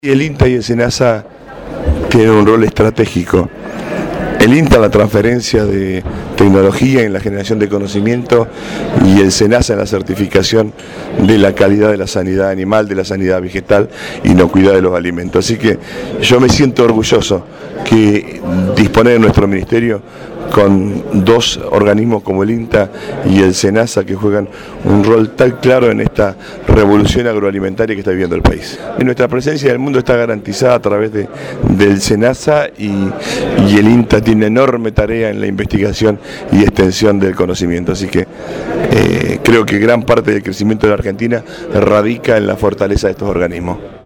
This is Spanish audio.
El INTA y el SENASA tienen un rol estratégico. El INTA en la transferencia de tecnología en la generación de conocimiento y el SENASA en la certificación de la calidad de la sanidad animal, de la sanidad vegetal, inocuidad de los alimentos. Así que yo me siento orgulloso que disponer en nuestro ministerio con dos organismos como el INTA y el SENASA que juegan un rol tan claro en esta revolución agroalimentaria que está viviendo el país. Y nuestra presencia en el mundo está garantizada a través del SENASA y el INTA tiene una enorme tarea en la investigación y extensión del conocimiento. Así que creo que gran parte del crecimiento de la Argentina radica en la fortaleza de estos organismos.